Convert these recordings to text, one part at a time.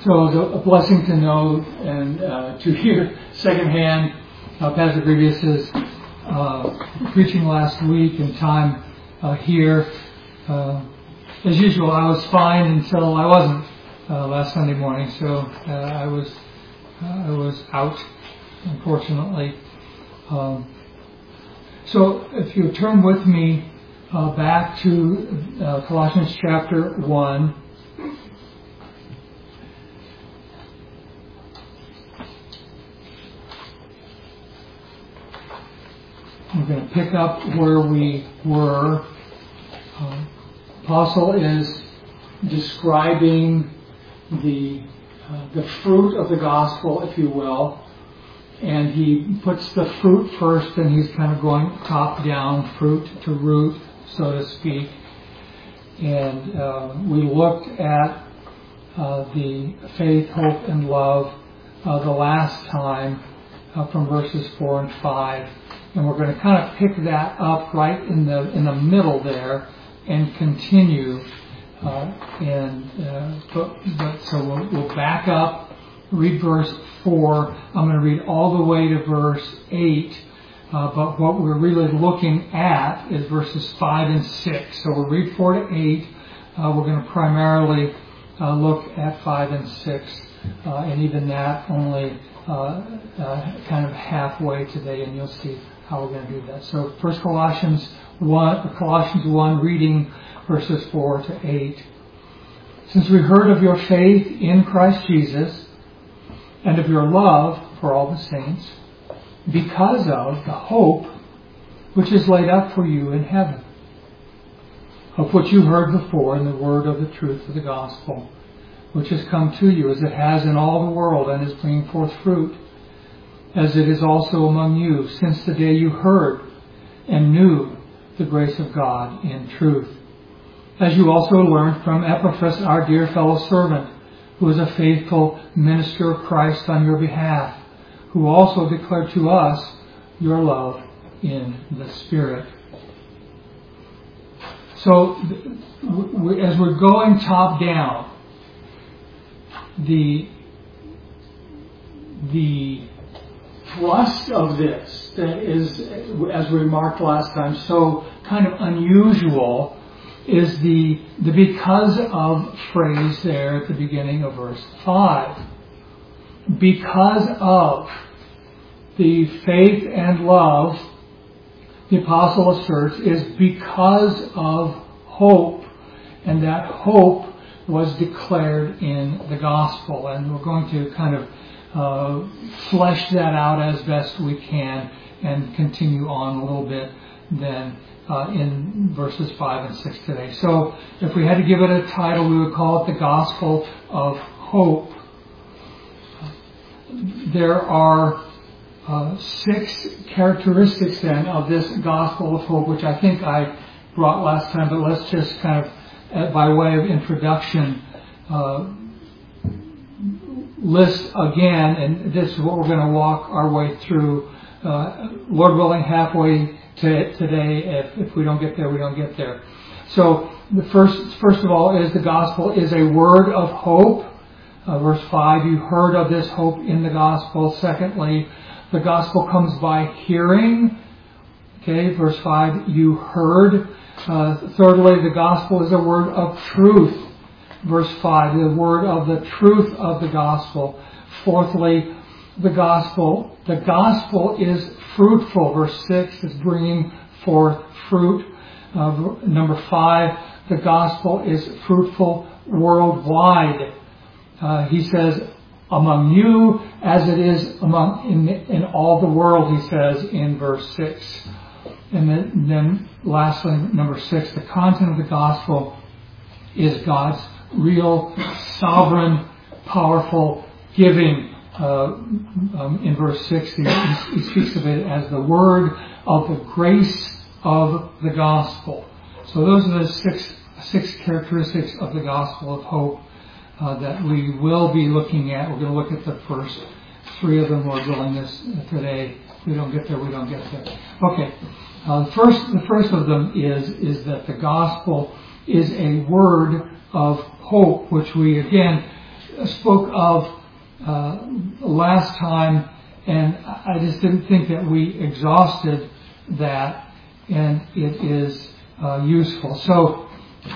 So it was a blessing to know and to hear secondhand Pastor Grievous's preaching last week and time here. As usual, I was fine until I wasn't last Sunday morning. So I was out, unfortunately. So if you turn with me back to Colossians chapter 1. We're going to pick up where we were. Apostle is describing the fruit of the gospel, if you will, and he puts the fruit first, and he's kind of going top down, fruit to root, so to speak. And we looked at the faith, hope, and love the last time from verses 4 and 5. And we're going to kind of pick that up right in the middle there and continue. So we'll back up, read verse 4. I'm going to read all the way to verse 8. But what we're really looking at is verses 5 and 6. So we'll read 4 to 8. We're going to primarily look at 5 and 6. And even that only kind of halfway today, and you'll see how we're going to do that. So first Colossians 1, reading verses 4 to 8. Since we heard of your faith in Christ Jesus and of your love for all the saints, because of the hope which is laid up for you in heaven, of which you heard before in the word of the truth of the gospel, which has come to you as it has in all the world and is bringing forth fruit, as it is also among you, since the day you heard and knew the grace of God in truth. As you also learned from Epaphras, our dear fellow servant, who is a faithful minister of Christ on your behalf, who also declared to us your love in the Spirit. So, as we're going top down, the thrust of this that is, as we remarked last time, so kind of unusual is the because of phrase there at the beginning of verse 5. Because of the faith and love, the apostle asserts, is because of hope, and that hope was declared in the gospel. And we're going to kind of flesh that out as best we can and continue on a little bit then in verses 5 and 6 today. So if we had to give it a title, we would call it the Gospel of Hope. There are 6 characteristics then of this Gospel of Hope, which I think I brought last time, but let's just kind of, by way of introduction, list again, and this is what we're going to walk our way through, Lord willing, halfway to today. If we don't get there, we don't get there. So the first of all is the gospel is a word of hope. Verse 5, you heard of this hope in the gospel. Secondly, the gospel comes by hearing. Okay, verse 5, you heard. Thirdly, the gospel is a word of truth. Verse 5, the word of the truth of the gospel. Fourthly, the gospel is fruitful. Verse 6 is bringing forth fruit. Number 5, the gospel is fruitful worldwide. He says, among you as it is in all the world, he says in verse 6. And then lastly, number 6, the content of the gospel is God's real, sovereign, powerful giving. In verse 6, he speaks of it as the word of the grace of the gospel. So those are the six characteristics of the gospel of hope that we will be looking at. We're going to look at the first 3 of them, Lord willing, this today. If we don't get there, we don't get there. Okay. The first of them is that the gospel is a word of hope, which we again spoke of last time, and I just didn't think that we exhausted that, and it is useful. So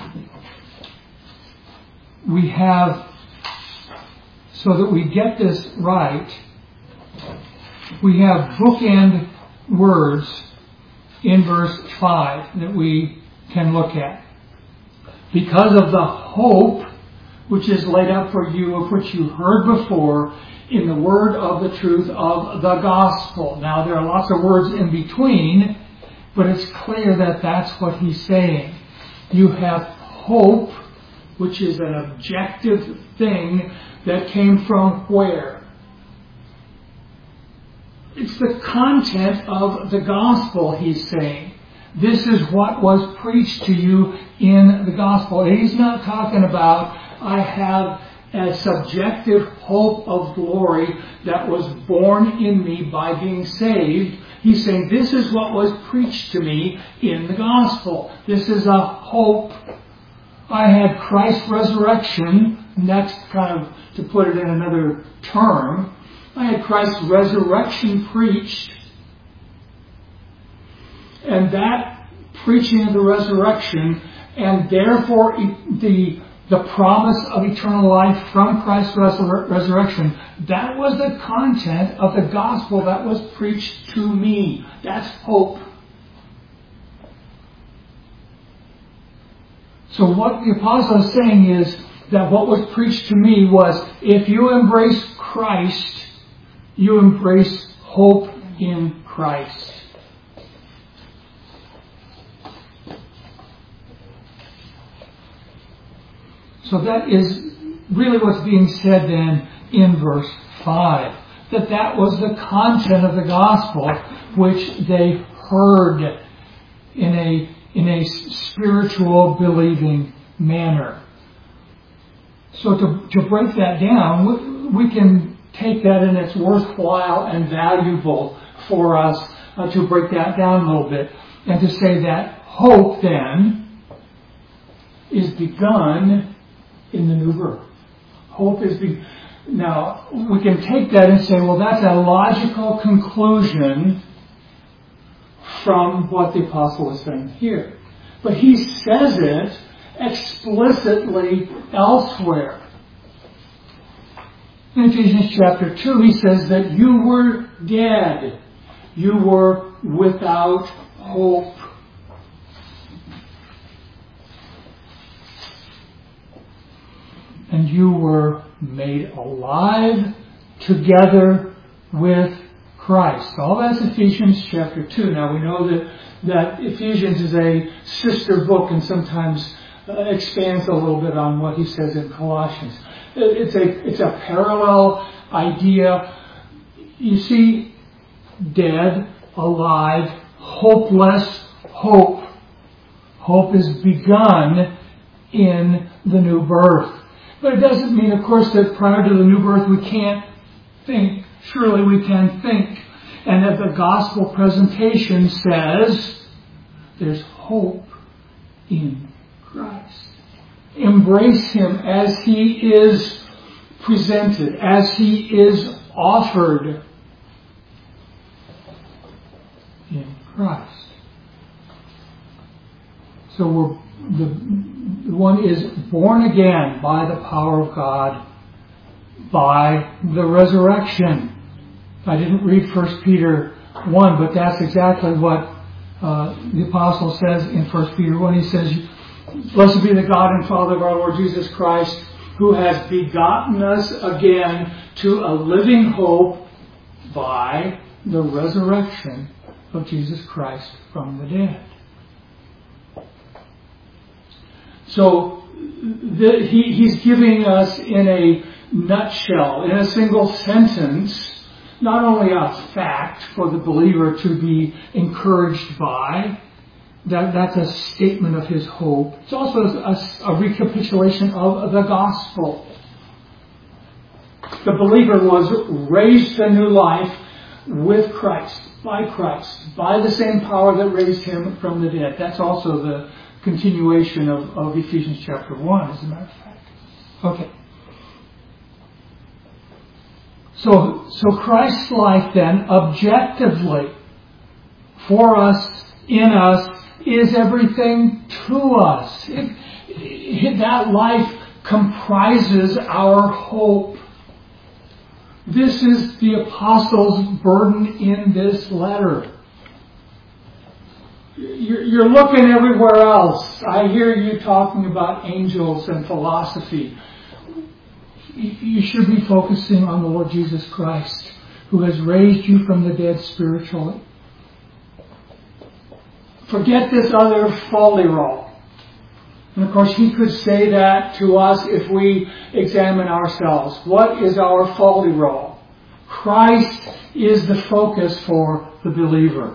we have, so that we get this right, we have bookend words in verse 5 that we can look at. Because of the hope which is laid up for you, of which you heard before, in the word of the truth of the gospel. Now, there are lots of words in between, but it's clear that that's what he's saying. You have hope, which is an objective thing that came from where? It's the content of the gospel, he's saying. This is what was preached to you in the gospel. And he's not talking about, I have a subjective hope of glory that was born in me by being saved. He's saying, this is what was preached to me in the gospel. This is a hope. I had Christ's resurrection. And that's kind of, to put it in another term, I had Christ's resurrection preached. And that preaching of the resurrection, and therefore the promise of eternal life from Christ's resurrection, that was the content of the gospel that was preached to me. That's hope. So what the apostle is saying is that what was preached to me was, if you embrace Christ, you embrace hope in Christ. So that is really what's being said then in verse 5. That was the content of the gospel which they heard in a spiritual believing manner. So to break that down, we can take that, and it's worthwhile and valuable for us to break that down a little bit, and to say that hope then is begun in the new birth. Hope is now, we can take that and say, well, that's a logical conclusion from what the apostle is saying here. But he says it explicitly elsewhere. In Ephesians chapter 2, he says that you were dead. You were without hope. And you were made alive together with Christ. All that's Ephesians chapter 2. Now we know that Ephesians is a sister book and sometimes expands a little bit on what he says in Colossians. It's a parallel idea. You see, dead, alive, hopeless, hope. Hope is begun in the new birth. But it doesn't mean, of course, that prior to the new birth we can't think. Surely we can think. And that the gospel presentation says there's hope in Christ. Embrace him as he is presented, as he is offered in Christ. So the one is born again by the power of God, by the resurrection. I didn't read 1 Peter 1, but that's exactly what the apostle says in 1 Peter 1. He says, blessed be the God and Father of our Lord Jesus Christ, who has begotten us again to a living hope by the resurrection of Jesus Christ from the dead. So he's giving us in a nutshell, in a single sentence, not only a fact for the believer to be encouraged by, that's a statement of his hope. It's also a recapitulation of the gospel. The believer was raised to new life with Christ, by the same power that raised him from the dead. That's also the continuation of Ephesians chapter 1, as a matter of fact. Okay. So Christ-like then, objectively, for us, in us, is everything to us. That life comprises our hope. This is the apostle's burden in this letter. You're looking everywhere else. I hear you talking about angels and philosophy. You should be focusing on the Lord Jesus Christ, who has raised you from the dead spiritually. Forget this other folderol. And of course, he could say that to us if we examine ourselves. What is our folderol? Christ is the focus for the believer.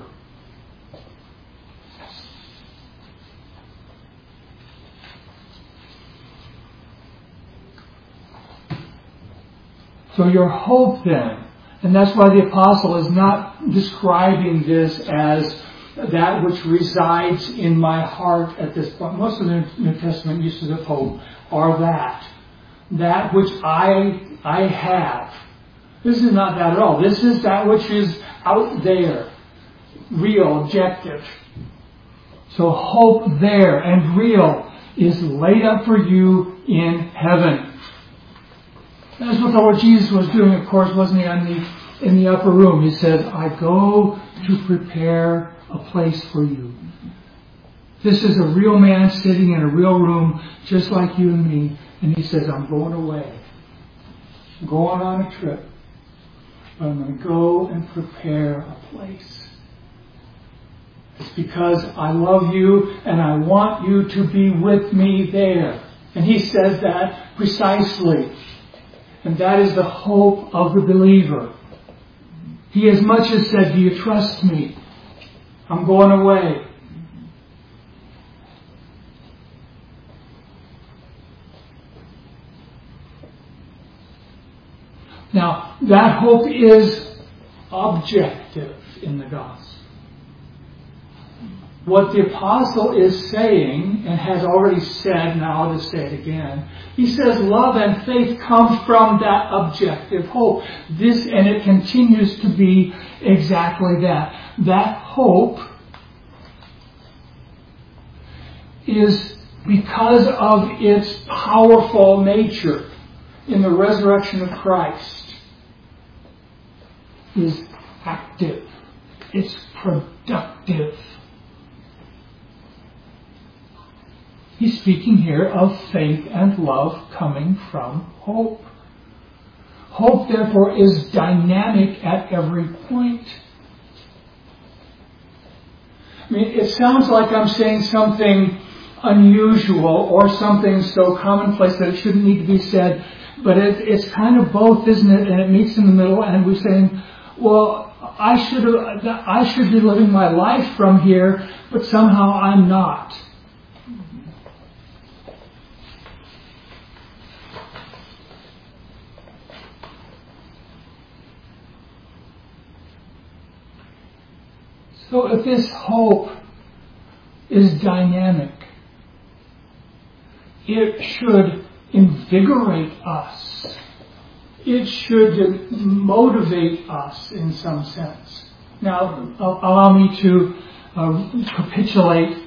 So your hope then, and that's why the apostle is not describing this as that which resides in my heart at this point. Most of the New Testament uses of hope are that which I have. This is not that at all. This is that which is out there, real, objective. So hope there and real is laid up for you in heaven. That's what the Lord Jesus was doing, of course, wasn't he, in the upper room. He said, I go to prepare a place for you. This is a real man sitting in a real room, just like you and me. And he says, I'm going away. I'm going on a trip. But I'm going to go and prepare a place. It's because I love you and I want you to be with me there. And he says that precisely. And that is the hope of the believer. He as much as said, do you trust me? I'm going away. Now, that hope is objective in the gospel. What the apostle is saying, and has already said, now I'll just say it again, he says love and faith come from that objective hope. This, and it continues to be exactly that. That hope is because of its powerful nature in the resurrection of Christ, is active. It's productive. He's speaking here of faith and love coming from hope. Hope, therefore, is dynamic at every point. I mean, it sounds like I'm saying something unusual or something so commonplace that it shouldn't need to be said, but it's kind of both, isn't it? And it meets in the middle, and we're saying, well, I should be living my life from here, but somehow I'm not. So if this hope is dynamic, it should invigorate us. It should motivate us in some sense. Now, allow me to capitulate,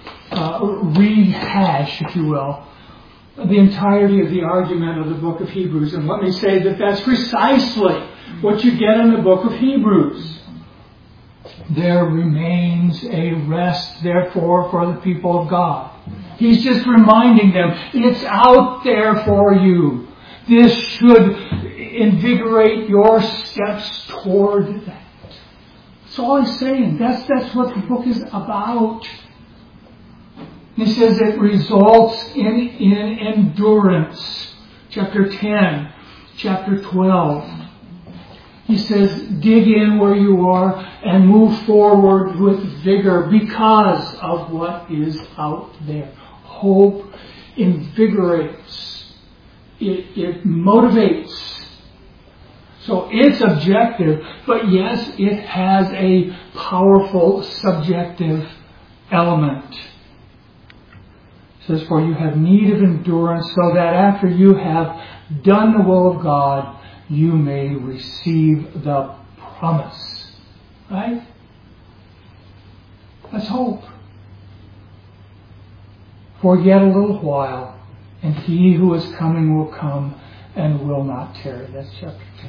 rehash, if you will, the entirety of the argument of the book of Hebrews. And let me say that that's precisely what you get in the book of Hebrews. There remains a rest, therefore, for the people of God. He's just reminding them, it's out there for you. This should invigorate your steps toward that. That's all he's saying. That's what the book is about. He says it results in endurance. Chapter 10, chapter 12. He says, dig in where you are and move forward with vigor because of what is out there. Hope invigorates. It motivates. So it's objective, but yes, it has a powerful subjective element. It says, for you have need of endurance so that after you have done the will of God, you may receive the promise. Right? That's hope. For yet a little while, and he who is coming will come and will not tarry. That's chapter 10.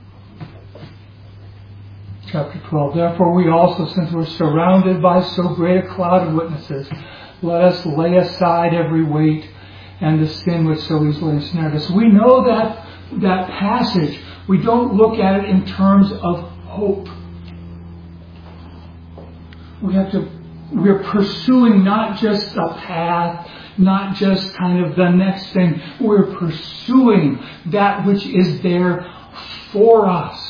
Chapter 12. Therefore we also, since we're surrounded by so great a cloud of witnesses, let us lay aside every weight and the sin which so easily ensnared us. We know that passage. We don't look at it in terms of hope. We're pursuing not just a path, not just kind of the next thing. We're pursuing that which is there for us.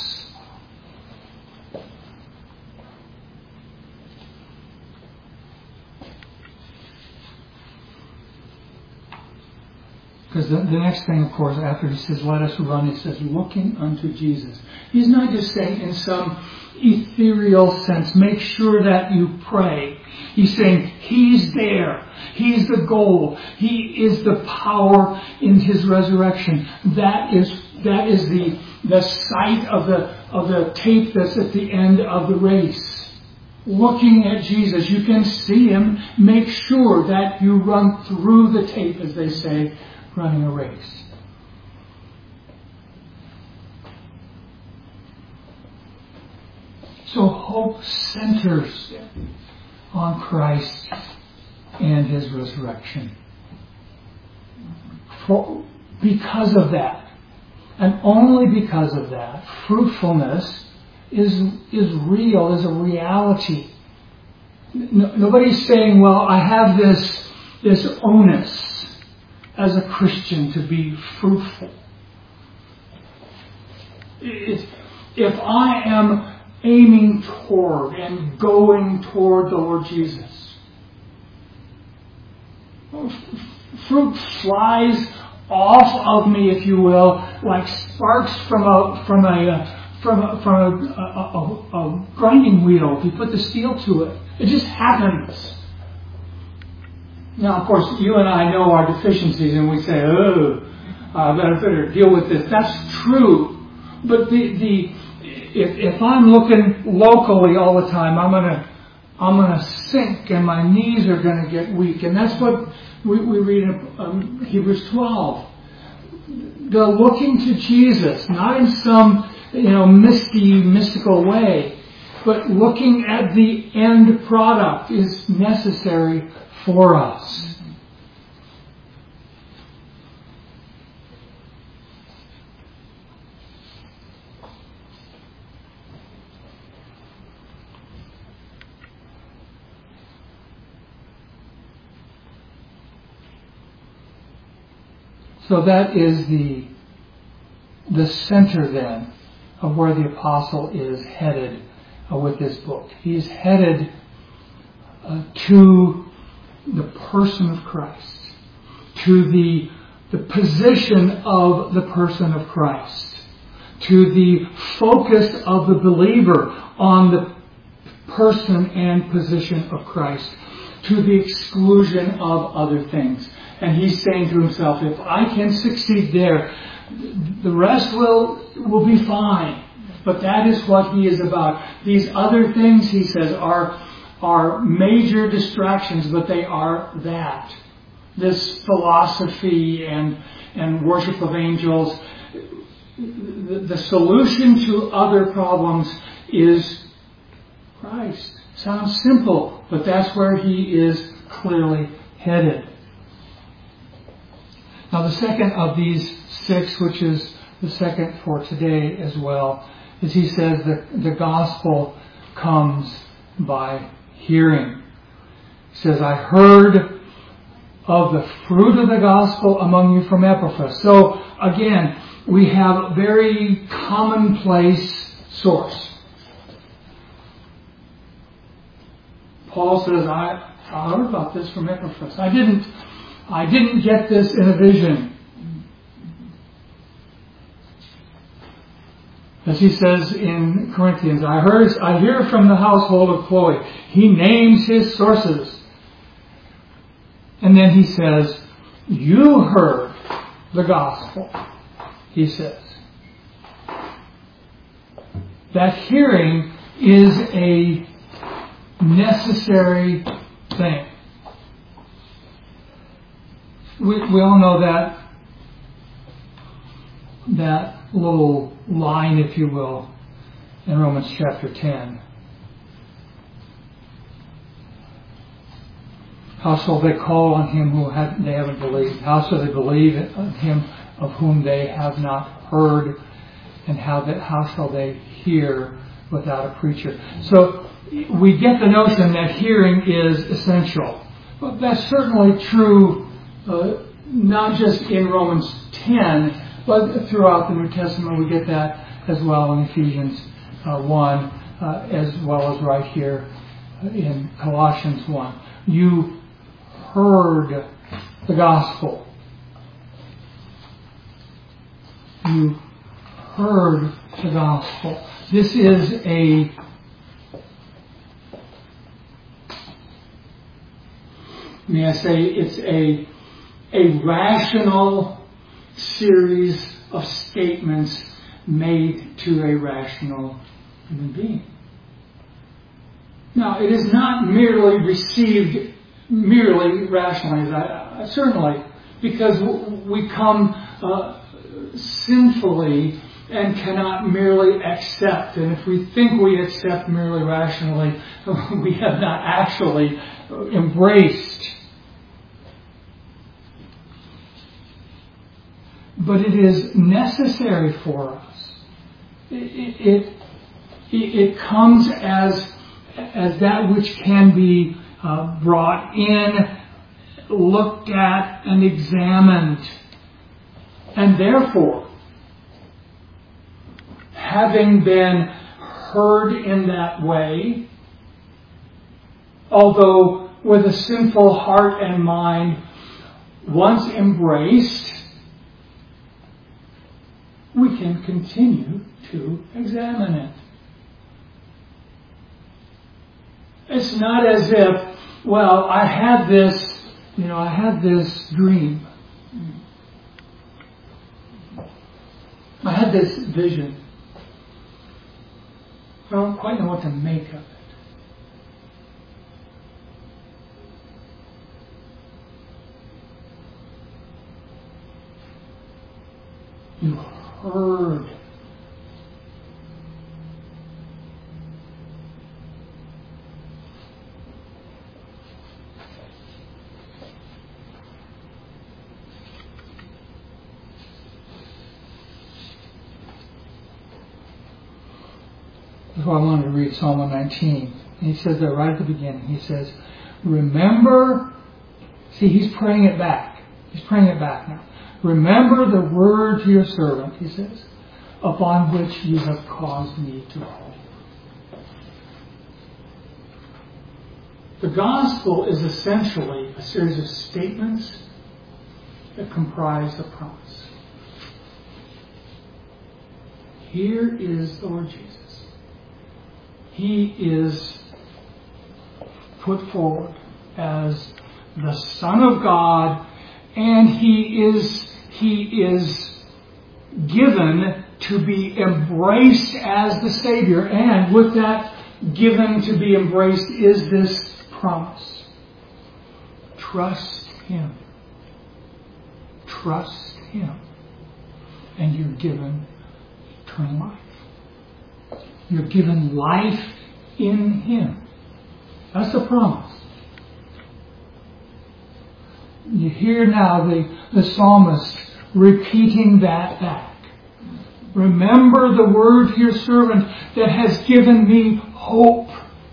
Because the next thing, of course, after he says, let us run, he says, looking unto Jesus. He's not just saying in some ethereal sense, make sure that you pray. He's saying, he's there. He's the goal. He is the power in his resurrection. That is the sight of the tape that's at the end of the race. Looking at Jesus, you can see him. Make sure that you run through the tape, as they say, running a race. So hope centers on Christ and his resurrection. Because of that, and only because of that, fruitfulness is real, is a reality. Nobody's saying, well, I have this onus as a Christian to be fruitful. If I am aiming toward and going toward the Lord Jesus, fruit flies off of me, if you will, like sparks from a grinding wheel. If you put the steel to it, it just happens. Now, of course, you and I know our deficiencies, and we say, I better deal with this. That's true. But if I'm looking locally all the time, I'm gonna sink, and my knees are gonna get weak. And that's what we read in Hebrews 12. The looking to Jesus, not in some mystical way, but looking at the end product is necessary for us. So that is the center then of where the apostle is headed with this book. He's headed to the person of Christ, to the position of the person of Christ, to the focus of the believer on the person and position of Christ, to the exclusion of other things. And he's saying to himself, if I can succeed there, the rest will be fine. But that is what he is about. These other things, he says, are major distractions, but they are that. This philosophy and worship of angels, the solution to other problems is Christ. Sounds simple, but that's where he is clearly headed. Now the second of these 6, which is the second for today as well, is he says that the gospel comes by hearing. He says, I heard of the fruit of the gospel among you from Epaphras. So again, we have a very commonplace source. Paul says, I heard about this from Epaphras. I didn't get this in a vision. As he says in Corinthians, I hear from the household of Chloe. He names his sources. And then he says, you heard the gospel, he says. that hearing is a necessary thing. We all know that little line, if you will, in Romans chapter 10. How shall they call on him who they haven't believed? How shall they believe on him of whom they have not heard? And how shall they hear without a preacher? So we get the notion that hearing is essential. But that's certainly true, not just in Romans 10, but throughout the New Testament. We get that as well in Ephesians 1, as well as right here in Colossians 1. You heard the gospel. You heard the gospel. This is it's a rational series of statements made to a rational human being. Now, it is not merely received merely rationally, certainly, because we come sinfully and cannot merely accept. And if we think we accept merely rationally, we have not actually embraced. But it is necessary for us. It comes as that which can be brought in, looked at, and examined. And therefore, having been heard in that way, although with a sinful heart and mind once embraced, we can continue to examine it. It's not as if, well, I had this dream. I had this vision. I don't quite know what to make of it. You heard. That's why I wanted to read Psalm 119. And he says there right at the beginning. He says, remember, see, he's praying it back. He's praying it back now. Remember the word to your servant, he says, upon which you have caused me to hope. The gospel is essentially a series of statements that comprise a promise. Here is the Lord Jesus. He is put forward as the Son of God, and He is given to be embraced as the Savior. And with that given to be embraced is this promise. Trust Him. Trust Him. And you're given eternal life. You're given life in Him. That's the promise. You hear now the psalmist repeating that back. Remember the word to your servant that has given me hope.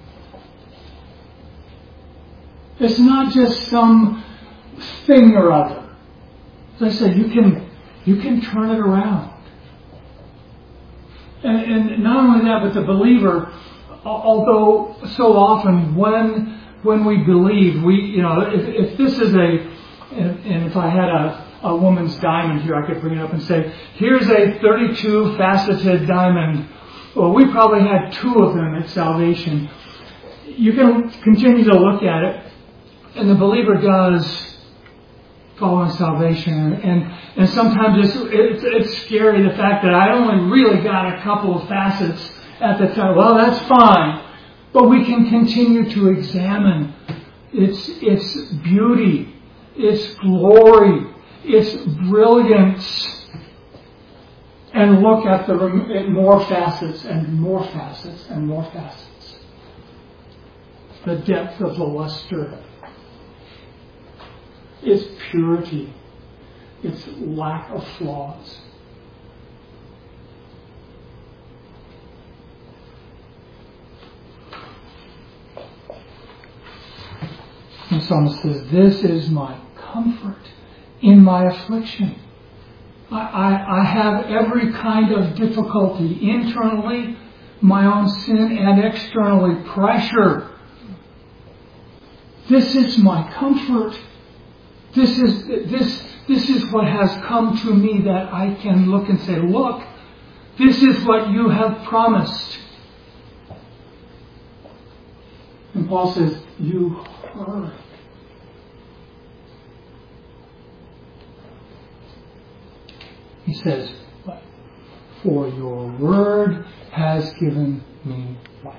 It's not just some thing or other. As I said, you can turn it around. And not only that, but the believer, although so often when we believe, if this is and if I had a woman's diamond here, I could bring it up and say, here's a 32 faceted diamond. Well, we probably had 2 of them at salvation. You can continue to look at it, and the believer does following salvation. And sometimes it's scary, the fact that I only really got a couple of facets at the time. Well, that's fine. But we can continue to examine its beauty, its glory, its brilliance, and look at more facets and more facets and more facets. The depth of the luster, its purity, its lack of flaws. The psalmist says, "This is my comfort in my affliction." I have every kind of difficulty, internally, my own sin, and externally, pressure. This is my comfort. This is what has come to me, that I can look and say, look, this is what you have promised. And Paul says, you heard. He says, for your word has given me life.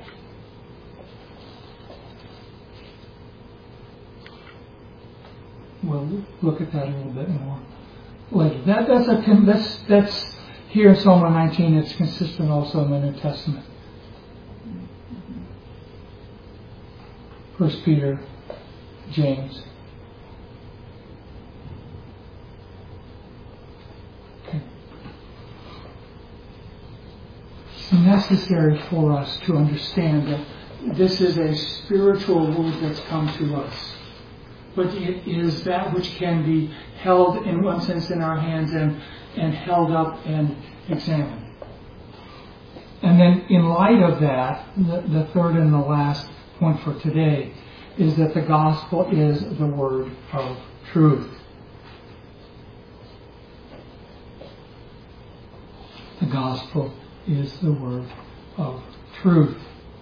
We'll look at that a little bit more later. That's here in Psalm 119. It's consistent also in the New Testament. 1 Peter, James. Okay. It's necessary for us to understand that this is a spiritual word that's come to us. But it is that which can be held, in one sense, in our hands and held up and examined. And then in light of that, the third and the last point for today is that the gospel is the word of truth. The gospel is the word of truth.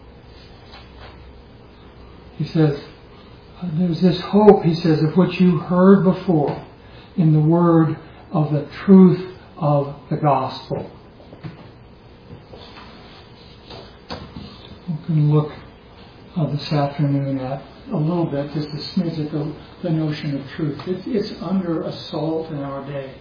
He says, there's this hope, he says, of which you heard before in the word of the truth of the gospel. We can look this afternoon at a little bit, just a smidge at the notion of truth. It's under assault in our day.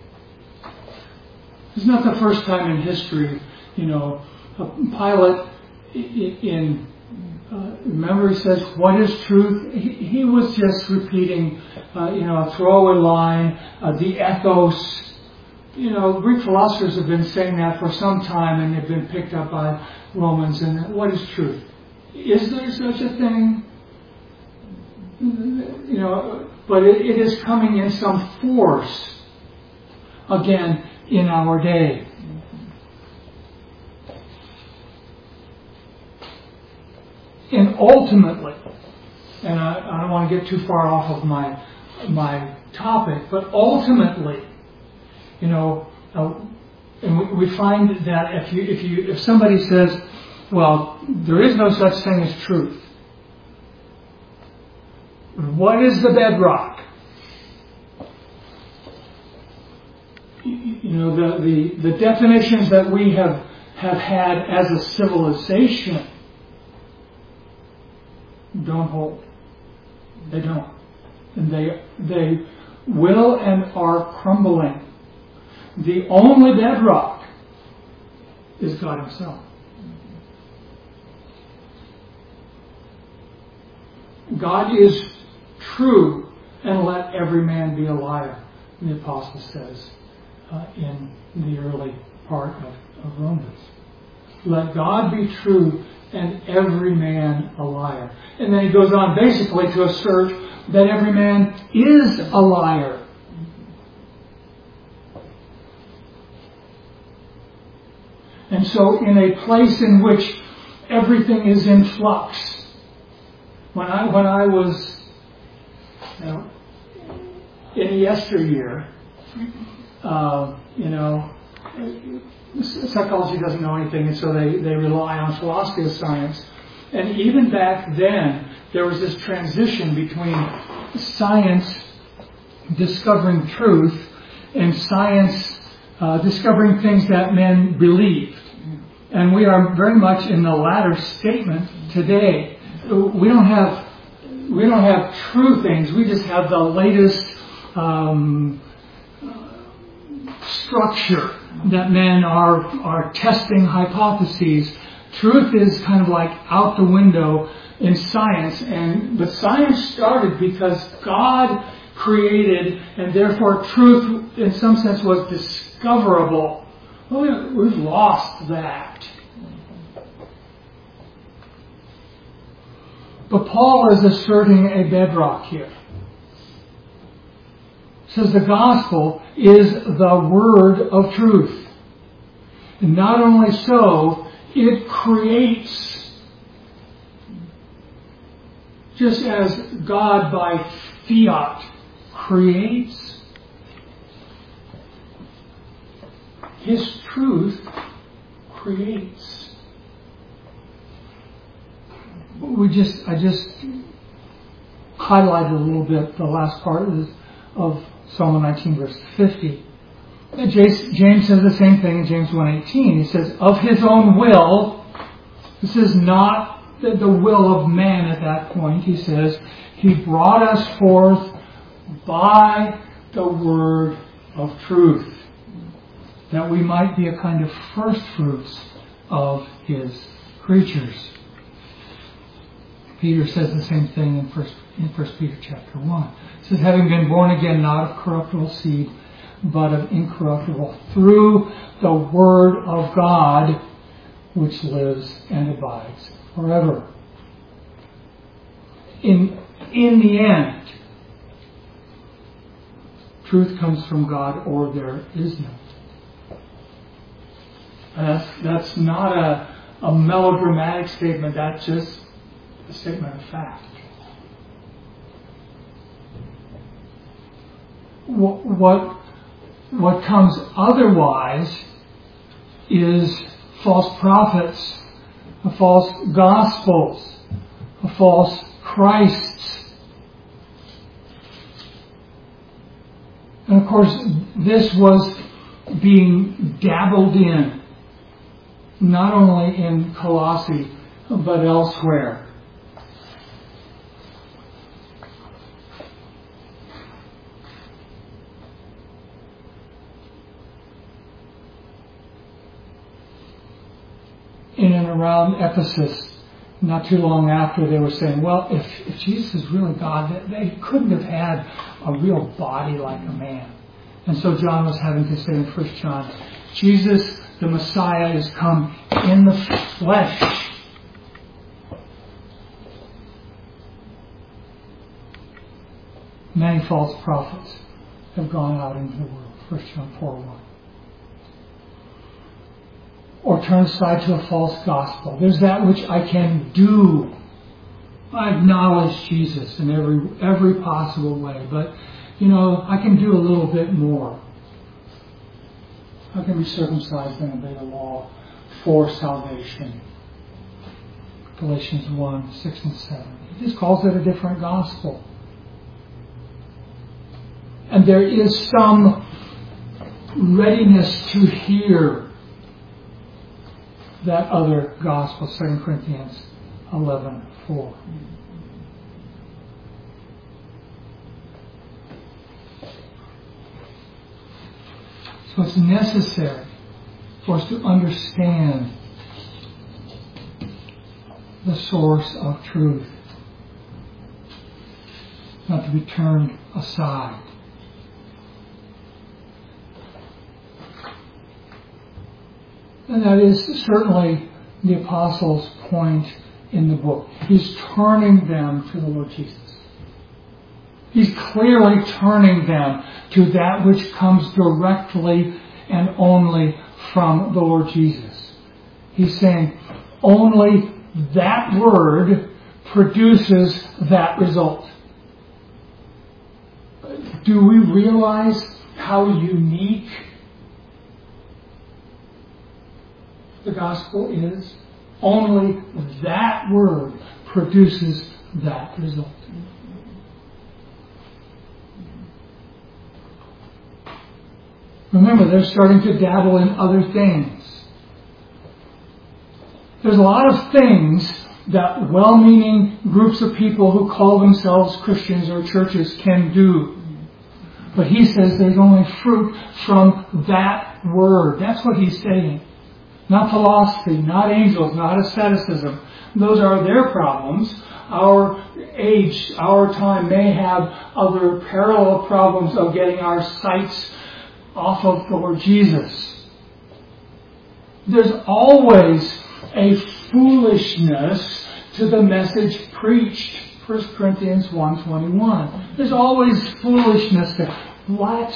It's not the first time in history, Pilate remember, he says, what is truth? He was just repeating, a throwaway line, the ethos. Greek philosophers have been saying that for some time, and they've been picked up by Romans. And what is truth? Is there such a thing? But it is coming in some force again in our day. And ultimately, and I don't want to get too far off of my topic, but ultimately, and we find that if somebody says, well, there is no such thing as truth, what is the bedrock? The definitions that we have had as a civilization don't hold. They don't. And they will and are crumbling. The only bedrock is God Himself. God is true, and let every man be a liar, the apostle says in the early part of Romans. Let God be true, and every man a liar. And then he goes on basically to assert that every man is a liar. And so in a place in which everything is in flux, when I was in yesteryear, psychology doesn't know anything, and so they rely on philosophy of science. And even back then, there was this transition between science discovering truth and science discovering things that men believed. And we are very much in the latter statement today. We don't have true things. We just have the latest structure that men are testing hypotheses. Truth is kind of like out the window in science, but science started because God created, and therefore truth in some sense was discoverable. Well, we've lost that. But Paul is asserting a bedrock here. He says the gospel is the word of truth. And not only so, it creates, just as God by fiat creates, His truth creates. I just highlighted a little bit the last part of Psalm 19, verse 50. James says the same thing in James 1:18. He says, of His own will, this is not the will of man at that point. He says, He brought us forth by the word of truth, that we might be a kind of first fruits of His creatures. Peter says the same thing in 1 Peter chapter 1. It says, having been born again, not of corruptible seed, but of incorruptible, through the word of God, which lives and abides forever. In the end, truth comes from God, or there is none. That's not a melodramatic statement. That's just a statement of fact. What comes otherwise is false prophets, false gospels, false Christs. And of course, this was being dabbled in, not only in Colossae, but elsewhere. In and around Ephesus, not too long after, they were saying, well, if Jesus is really God, they couldn't have had a real body like a man. And so John was having to say in 1 John, Jesus, the Messiah, is come in the flesh. Many false prophets have gone out into the world. 1 John 4:1. Or turn aside to a false gospel. There's that which I can do. I acknowledge Jesus in every possible way, but I can do a little bit more. I can be circumcised and obey the law for salvation. Galatians 1:6 and 7. He just calls it a different gospel. And there is some readiness to hear that other gospel, 2 Corinthians 11:4. So it's necessary for us to understand the source of truth, not to be turned aside. And that is certainly the apostle's point in the book. He's turning them to the Lord Jesus. He's clearly turning them to that which comes directly and only from the Lord Jesus. He's saying only that word produces that result. Do we realize how unique the gospel is? Only that word produces that result. Remember, they're starting to dabble in other things. There's a lot of things that well-meaning groups of people who call themselves Christians or churches can do. But he says there's only fruit from that word. That's what he's saying. Not philosophy, not angels, not asceticism. Those are their problems. Our age, our time may have other parallel problems of getting our sights off of the Lord Jesus. There's always a foolishness to the message preached. 1 Corinthians 1:21. There's always foolishness there. What?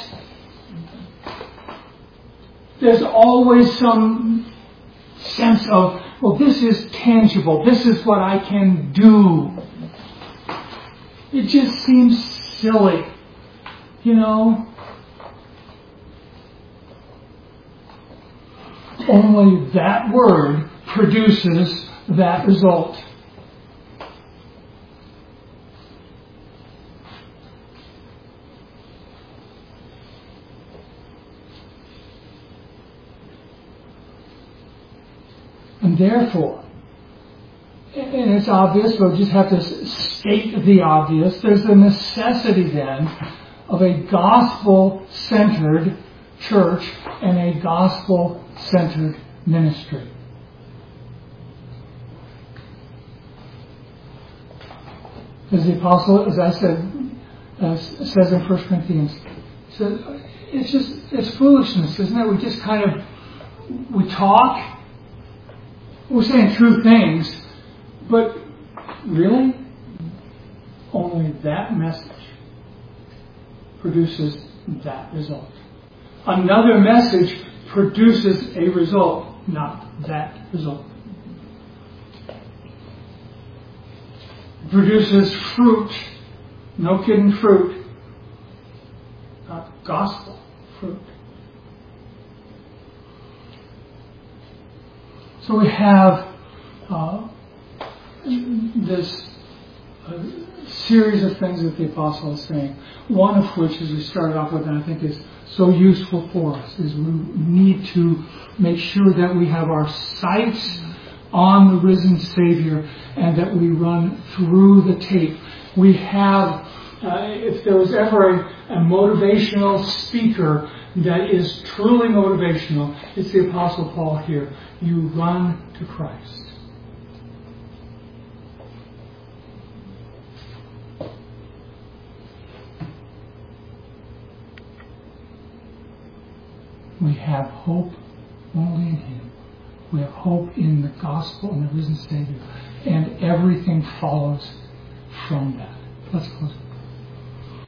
There's always some sense of, well, this is tangible. This is what I can do. It just seems silly. You know? Only that word produces that result. And therefore, and it's obvious, but we just have to state the obvious, there's a necessity then of a gospel-centered church and a gospel-centered ministry. As the apostle, as I said, says in 1 Corinthians, says, it's foolishness, isn't it? We just we talk, we're saying true things, but really, only that message produces that result. Another message produces a result, not that result. Produces fruit, no kidding fruit, not gospel fruit. So we have this series of things that the apostle is saying. One of which, as we started off with, and I think is so useful for us, is we need to make sure that we have our sights on the risen Savior and that we run through the tape. We have, if there was ever a motivational speaker that is truly motivational, it's the Apostle Paul here. You run to Christ. We have hope only in Him. We have hope in the gospel and the risen Savior. And everything follows from that. Let's close.